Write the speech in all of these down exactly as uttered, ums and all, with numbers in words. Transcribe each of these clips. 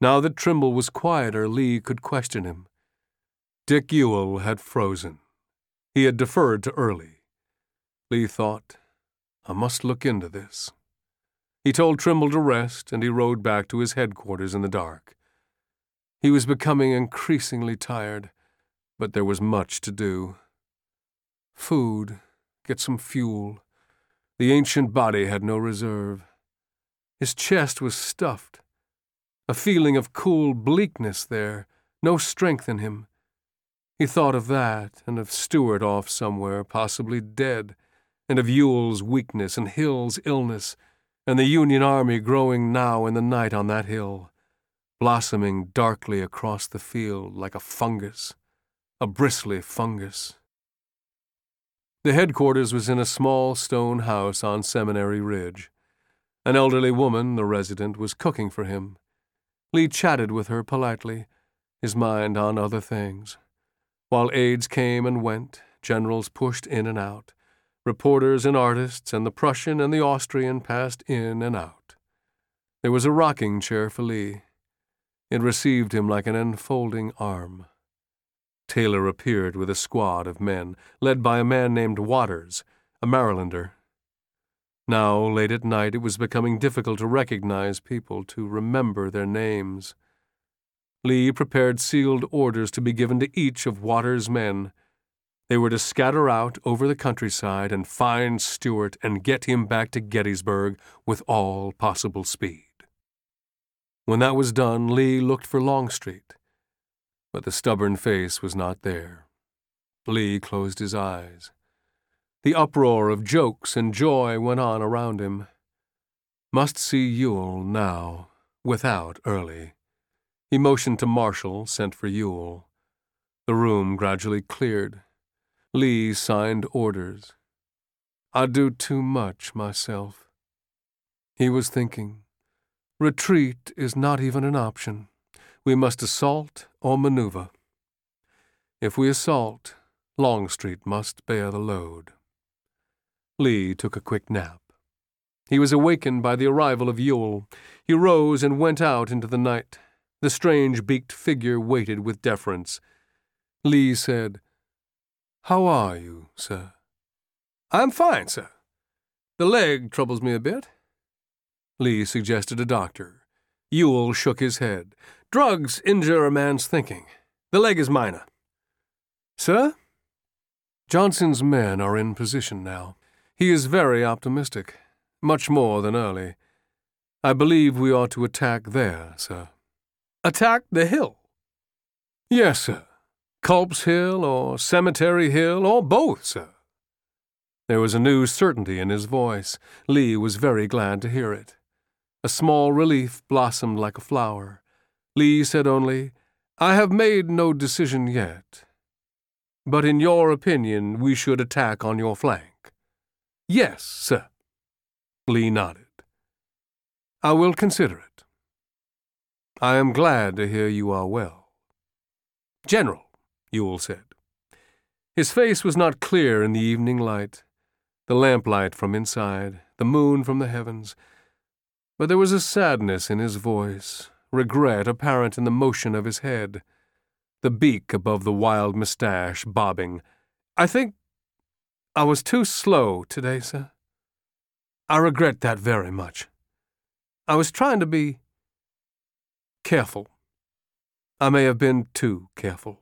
Now that Trimble was quieter, Lee could question him. Dick Ewell had frozen. He had deferred to Early. Lee thought, I must look into this. He told Trimble to rest, and he rode back to his headquarters in the dark. He was becoming increasingly tired, but there was much to do. Food, get some fuel. The ancient body had no reserve. His chest was stuffed. A feeling of cool bleakness there, no strength in him. He thought of that, and of Stewart off somewhere, possibly dead, and of Ewell's weakness and Hill's illness, and the Union Army growing now in the night on that hill, blossoming darkly across the field like a fungus, a bristly fungus. The headquarters was in a small stone house on Seminary Ridge. An elderly woman, the resident, was cooking for him. Lee chatted with her politely, his mind on other things. While aides came and went, generals pushed in and out, reporters and artists and the Prussian and the Austrian passed in and out. There was a rocking chair for Lee. It received him like an enfolding arm. Taylor appeared with a squad of men, led by a man named Waters, a Marylander. Now, late at night, it was becoming difficult to recognize people, to remember their names. Lee prepared sealed orders to be given to each of Waters' men. They were to scatter out over the countryside and find Stewart and get him back to Gettysburg with all possible speed. When that was done, Lee looked for Longstreet, but the stubborn face was not there. Lee closed his eyes. The uproar of jokes and joy went on around him. Must see Ewell now, without Early. He motioned to Marshall, sent for Ewell. The room gradually cleared. Lee signed orders. I do too much myself. He was thinking, retreat is not even an option. We must assault or maneuver. If we assault, Longstreet must bear the load. Lee took a quick nap. He was awakened by the arrival of Ewell. He rose and went out into the night. The strange beaked figure waited with deference. Lee said, How are you, sir? I'm fine, sir. The leg troubles me a bit. Lee suggested a doctor. Ewell shook his head. Drugs injure a man's thinking. The leg is minor. Sir? Johnson's men are in position now. He is very optimistic, much more than Early. I believe we ought to attack there, sir. Attack the hill? Yes, sir. Culp's Hill or Cemetery Hill, or both, sir. There was a new certainty in his voice. Lee was very glad to hear it. A small relief blossomed like a flower. Lee said only, I have made no decision yet. But in your opinion, we should attack on your flank. Yes, sir. Lee nodded. I will consider it. I am glad to hear you are well. General, Ewell said. His face was not clear in the evening light, the lamplight from inside, the moon from the heavens, but there was a sadness in his voice, regret apparent in the motion of his head, the beak above the wild mustache bobbing. I think I was too slow today, sir. I regret that very much. I was trying to be careful. I may have been too careful.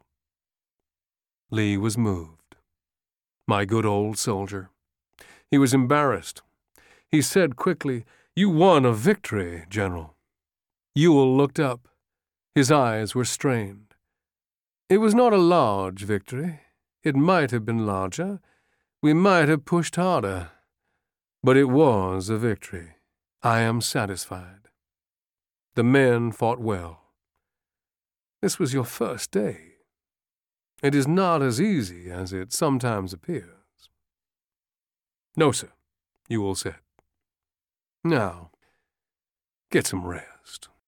Lee was moved. My good old soldier. He was embarrassed. He said quickly, You won a victory, General. Ewell looked up. His eyes were strained. It was not a large victory. It might have been larger. We might have pushed harder. But it was a victory. I am satisfied. The men fought well. This was your first day. It is not as easy as it sometimes appears. No, sir, Ewell said. Now, get some rest.